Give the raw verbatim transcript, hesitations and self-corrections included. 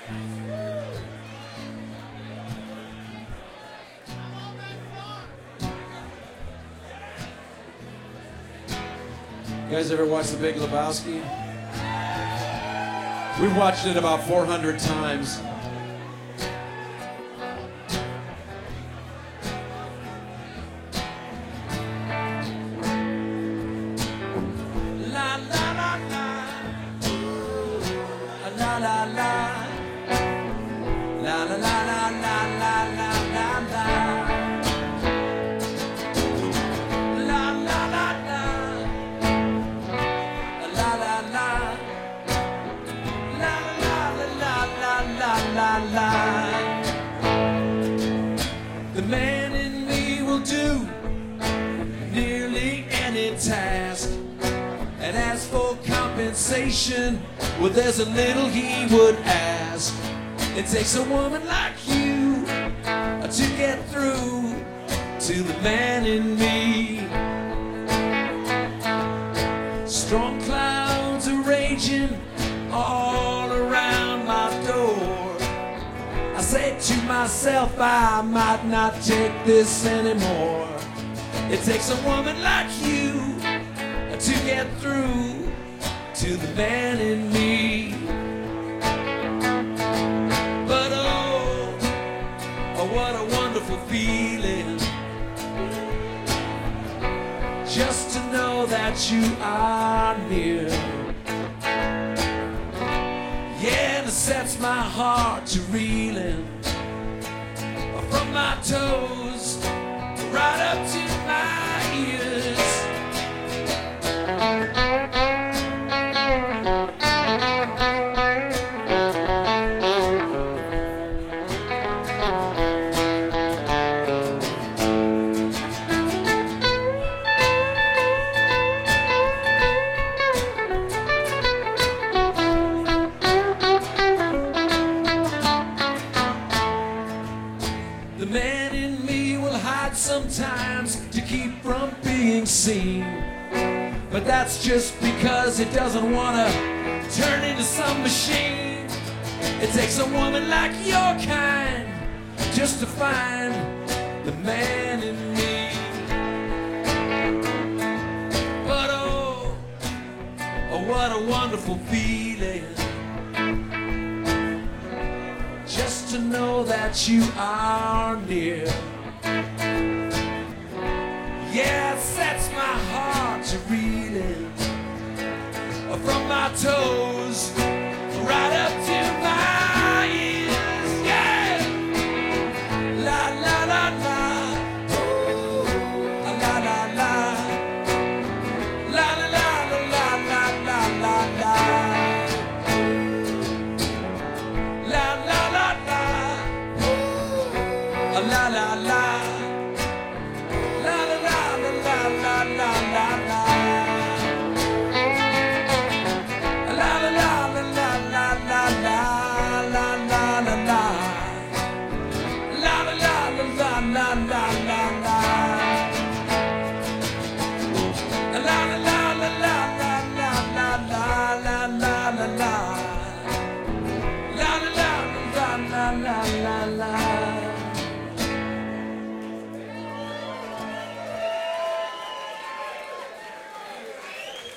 You guys ever watch The Big Lebowski? We've watched it about four hundred times. La la la la, la la la, la la la la la la la la. La, la. The man in me will do nearly any task, and as for compensation, well, there's a little he would ask. It takes a woman like you to get through to the man in me. Storm clouds are raging all around my door. I say to myself, I might not take this anymore. It takes a woman like you to get through to the man in me. But oh, oh what a wonderful feeling, just to know that you are near. Yeah, and it sets my heart to reeling from my toes right up to my ears. The man in me will hide sometimes to keep from being seen, but that's just because it doesn't want to turn into some machine. It takes a woman like your kind just to find the man in me. But oh, oh what a wonderful feeling, just to know that you are near. Yeah, it sets my heart to reeling from my toes